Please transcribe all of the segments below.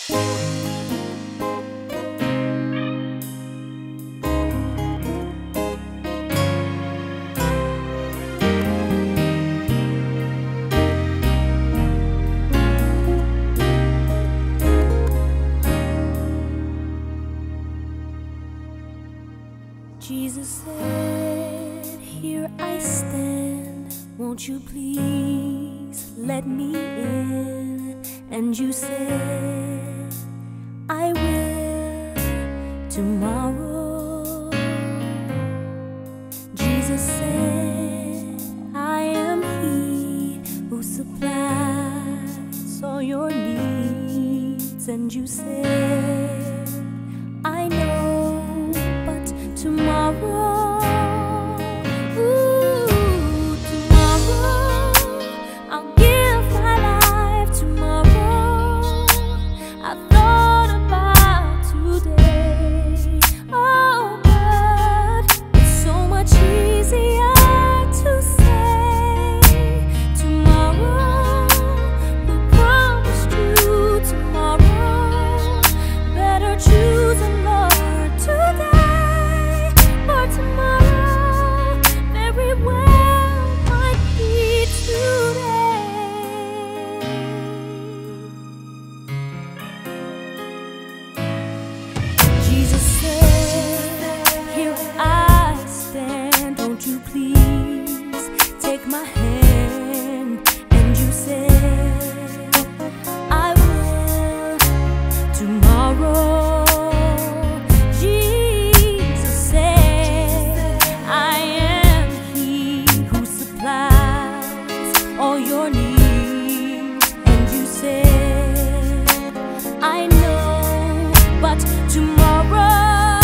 Jesus said, "Here I stand, won't you please let me in?" And you said, "I will tomorrow." Jesus said, "I am He who supplies all your needs." And you said, "I know, but tomorrow, ooh, tomorrow, I'll give my life. Tomorrow, I thought about today. Oh, but it's so much easier to say tomorrow. Who promised you tomorrow? Better choose a Lord today. Tomorrow very well might be today. Jesus said, "Here I stand, won't you please take my hand?" And you said, "I will tomorrow." All your needs, and you said, "I know, but tomorrow,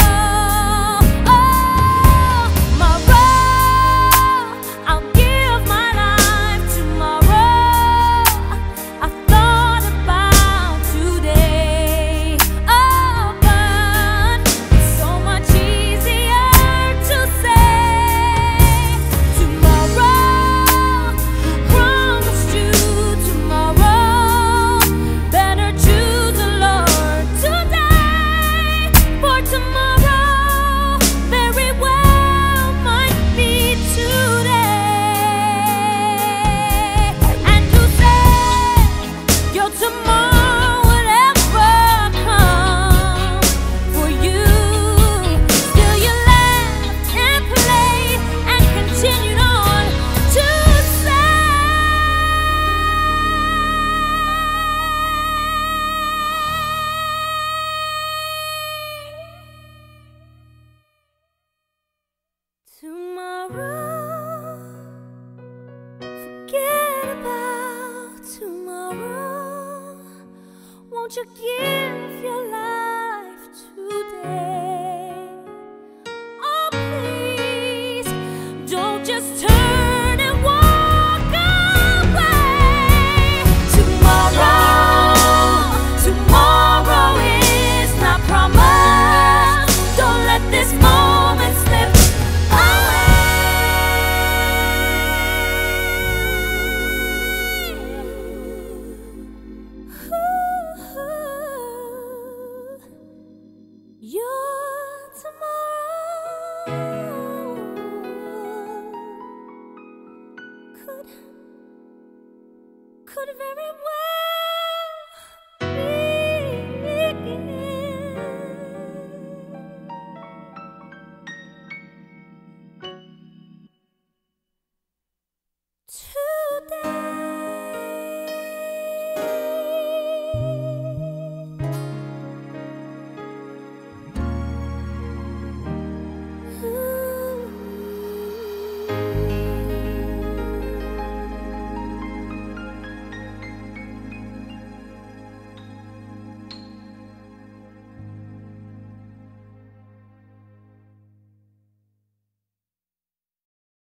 oh, tomorrow, I'll give my life. Tomorrow, I thought about today. Oh, but it's so much easier to say tomorrow. Tomorrow, forget about tomorrow. Won't you give your life?